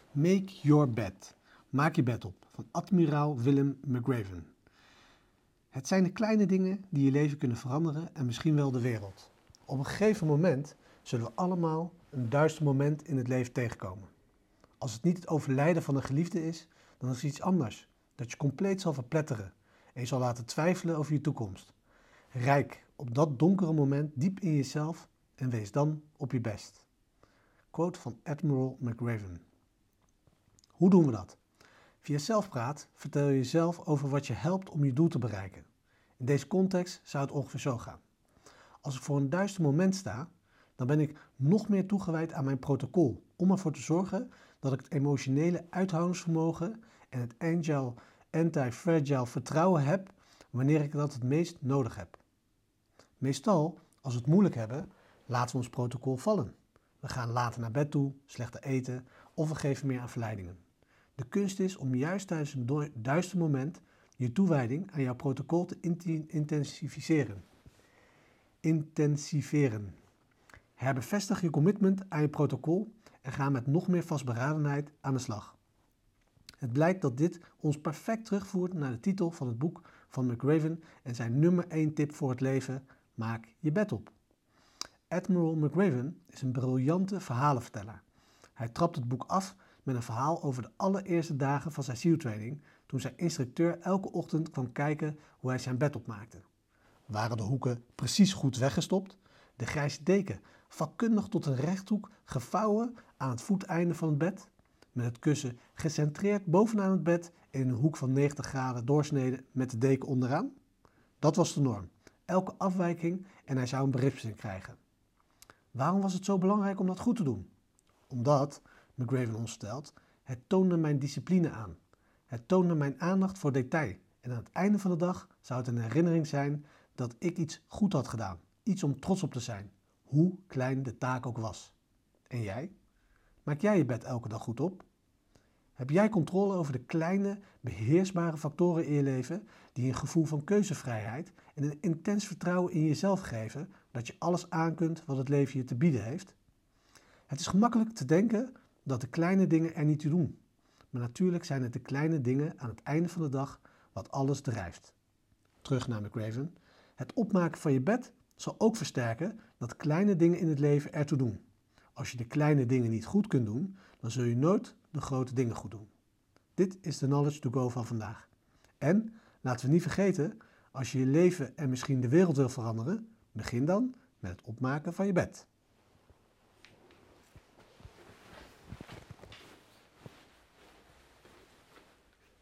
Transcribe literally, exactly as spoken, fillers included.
Make your bed. Maak je bed op, van admiraal Willem McRaven. Het zijn de kleine dingen die je leven kunnen veranderen en misschien wel de wereld. Op een gegeven moment zullen we allemaal een duister moment in het leven tegenkomen. Als het niet het overlijden van een geliefde is, dan is het iets anders, dat je compleet zal verpletteren en je zal laten twijfelen over je toekomst. Rijk op dat donkere moment diep in jezelf en wees dan op je best. Quote van admiraal McRaven. Hoe doen we dat? Via zelfpraat vertel je jezelf over wat je helpt om je doel te bereiken. In deze context zou het ongeveer zo gaan. Als ik voor een duister moment sta, dan ben ik nog meer toegewijd aan mijn protocol om ervoor te zorgen dat ik het emotionele uithoudingsvermogen en het agile, anti-fragile vertrouwen heb wanneer ik dat het meest nodig heb. Meestal, als we het moeilijk hebben, laten we ons protocol vallen. We gaan later naar bed toe, slechter eten of we geven meer aan verleidingen. De kunst is om juist tijdens een duister moment je toewijding aan jouw protocol te intensiveren. Intensiveren. Herbevestig je commitment aan je protocol en ga met nog meer vastberadenheid aan de slag. Het blijkt dat dit ons perfect terugvoert naar de titel van het boek van McRaven en zijn nummer één tip voor het leven: maak je bed op. Admiraal McRaven is een briljante verhalenverteller. Hij trapt het boek af met een verhaal over de allereerste dagen van zijn SEAL-training, toen zijn instructeur elke ochtend kwam kijken hoe hij zijn bed opmaakte. Waren de hoeken precies goed weggestopt? De grijze deken vakkundig tot een rechthoek gevouwen aan het voeteinde van het bed? Met het kussen gecentreerd bovenaan het bed in een hoek van negentig graden doorsneden met de deken onderaan? Dat was de norm. Elke afwijking en hij zou een berisping krijgen. Waarom was het zo belangrijk om dat goed te doen? Omdat, McRaven ons vertelt, het toonde mijn discipline aan. Het toonde mijn aandacht voor detail. En aan het einde van de dag zou het een herinnering zijn dat ik iets goed had gedaan. Iets om trots op te zijn. Hoe klein de taak ook was. En jij? Maak jij je bed elke dag goed op? Heb jij controle over de kleine, beheersbare factoren in je leven die een gevoel van keuzevrijheid en een intens vertrouwen in jezelf geven dat je alles aankunt wat het leven je te bieden heeft? Het is gemakkelijk te denken dat de kleine dingen er niet toe doen. Maar natuurlijk zijn het de kleine dingen aan het einde van de dag wat alles drijft. Terug naar McRaven. Het opmaken van je bed zal ook versterken dat kleine dingen in het leven ertoe doen. Als je de kleine dingen niet goed kunt doen, dan zul je nooit de grote dingen goed doen. Dit is de Knowledge to Go van vandaag. En, laten we niet vergeten, als je je leven en misschien de wereld wil veranderen, begin dan met het opmaken van je bed.